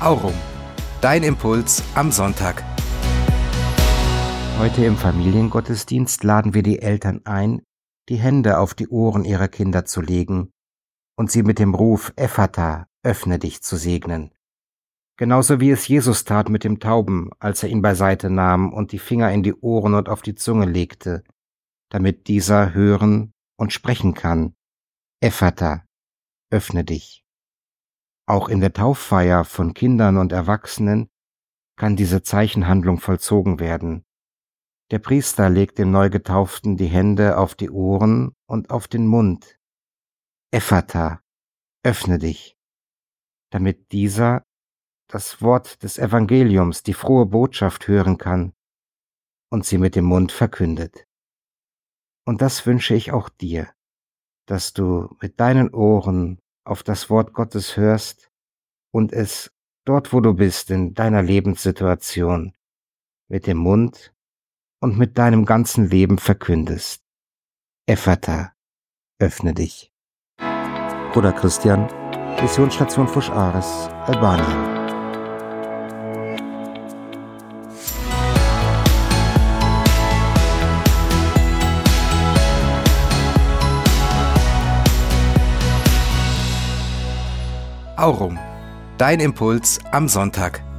Aurum, dein Impuls am Sonntag. Heute im Familiengottesdienst laden wir die Eltern ein, die Hände auf die Ohren ihrer Kinder zu legen und sie mit dem Ruf Ephata, öffne dich, zu segnen. Genauso wie es Jesus tat mit dem Tauben, als er ihn beiseite nahm und die Finger in die Ohren und auf die Zunge legte, damit dieser hören und sprechen kann. Ephata, öffne dich. Auch in der Tauffeier von Kindern und Erwachsenen kann diese Zeichenhandlung vollzogen werden. Der Priester legt dem Neugetauften die Hände auf die Ohren und auf den Mund. Ephata, öffne dich, damit dieser das Wort des Evangeliums, die frohe Botschaft hören kann und sie mit dem Mund verkündet. Und das wünsche ich auch dir, dass du mit deinen Ohren auf das Wort Gottes hörst und es dort, wo du bist, in deiner Lebenssituation, mit dem Mund und mit deinem ganzen Leben verkündest. Ephata, öffne dich. Bruder Christian, Missionsstation Fusch Ares, Albanien. Aurum, dein Impuls am Sonntag.